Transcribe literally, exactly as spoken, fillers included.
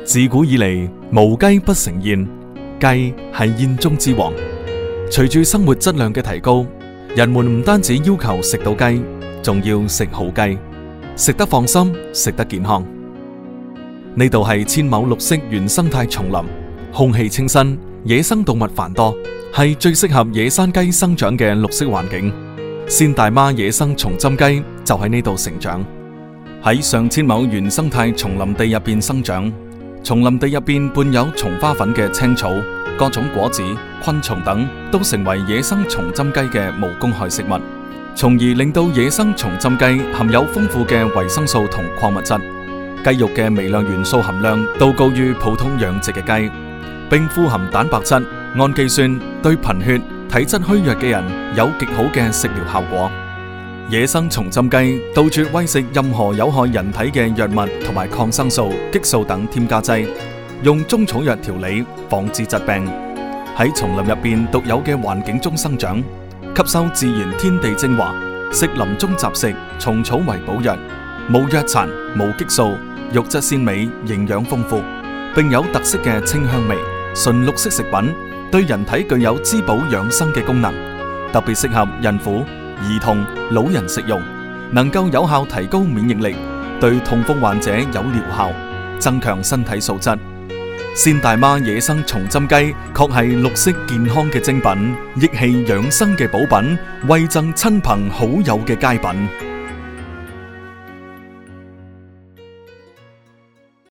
自古以嚟，無雞不成宴，雞係宴中之王。隨住生活質量嘅提高，人們唔單止要求食到雞，仲要食好雞，食得放心，食得健康。呢度係千畝綠色原生態叢林，空氣清新，野生動物繁多，係最適合野山雞生長嘅綠色環境。鮮大媽野生松針雞就喺呢度成長，喺上千畝原生態叢林地入邊生長。叢林地入邊伴有松花粉嘅青草、各種果子、昆蟲等，都成為野生松針雞嘅無公害食物，從而令到野生松針雞含有豐富嘅維生素同礦物質。雞肉嘅微量元素含量都高於普通養殖嘅雞，並富含蛋白質、氨基酸，對貧血、體質虛弱嘅人有極好嘅食療效果。野生松針雞杜絕餵食任何有害人體嘅藥物同埋抗生素、激素等添加劑，用中草藥調理，防治疾病。喺叢林入邊獨有嘅環境中生長，吸收自然天地精華，食林中雜食，蟲草為補藥，無藥殘、無激素，肉質鮮美，營養豐富，並有特色嘅清香味，純綠色食品，對人體具有滋補養生嘅功能，特別適合孕婦、兒童、老人食用，能夠有效提高免疫力，對痛風患者有療效，增強身體素質。鮮大媽野生松針雞確係綠色健康嘅精品，益氣養生嘅補品，惠贈親朋好友嘅佳品。